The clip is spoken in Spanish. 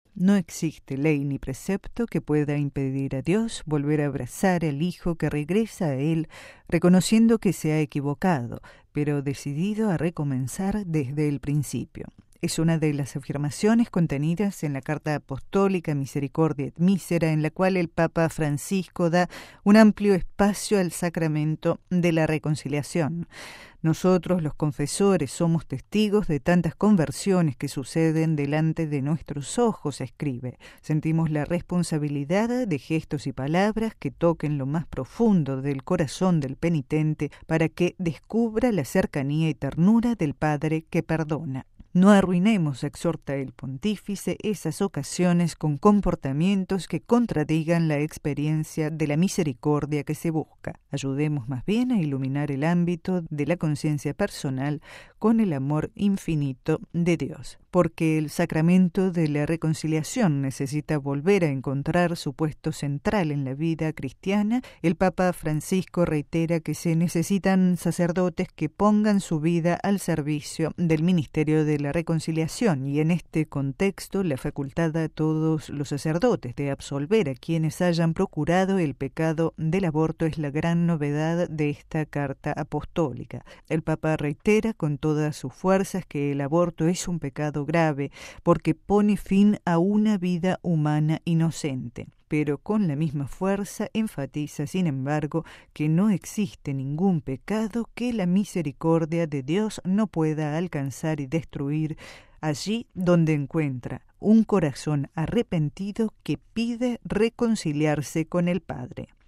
No existe ley ni precepto que pueda impedir a Dios volver a abrazar al Hijo que regresa a Él, reconociendo que se ha equivocado, pero decidido a recomenzar desde el principio. Es una de las afirmaciones contenidas en la Carta Apostólica Misericordia et Misera, en la cual el Papa Francisco da un amplio espacio al sacramento de la reconciliación. Nosotros, los confesores, somos testigos de tantas conversiones que suceden delante de nuestros ojos, escribe. Sentimos la responsabilidad de gestos y palabras que toquen lo más profundo del corazón del penitente para que descubra la cercanía y ternura del Padre que perdona. No arruinemos, exhorta el pontífice, esas ocasiones con comportamientos que contradigan la experiencia de la misericordia que se busca. Ayudemos más bien a iluminar el ámbito de la conciencia personal con el amor infinito de Dios. Porque el sacramento de la reconciliación necesita volver a encontrar su puesto central en la vida cristiana, el Papa Francisco reitera que se necesitan sacerdotes que pongan su vida al servicio del ministerio de la reconciliación, y en este contexto la facultad a todos los sacerdotes de absolver a quienes hayan procurado el pecado del aborto es la gran novedad de esta carta apostólica. El Papa reitera con todas sus fuerzas que el aborto es un pecado grave porque pone fin a una vida humana inocente. Pero con la misma fuerza enfatiza, sin embargo, que no existe ningún pecado que la misericordia de Dios no pueda alcanzar y destruir allí donde encuentra un corazón arrepentido que pide reconciliarse con el Padre.